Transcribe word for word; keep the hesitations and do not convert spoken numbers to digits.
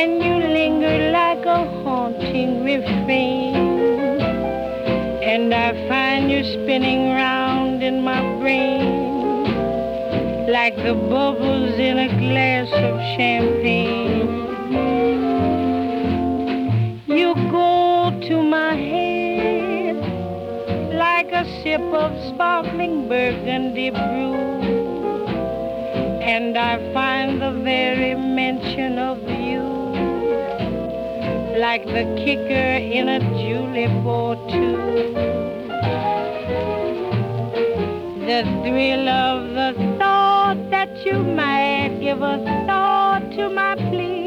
and you linger like a haunting refrain, and I find you spinning round in my brain like the bubbles in a glass of champagne. You go to my head like a sip of sparkling burgundy brew, and I find the very mention of you like the kicker in a julep or two. The thrill of the thought that you might give a thought to my plea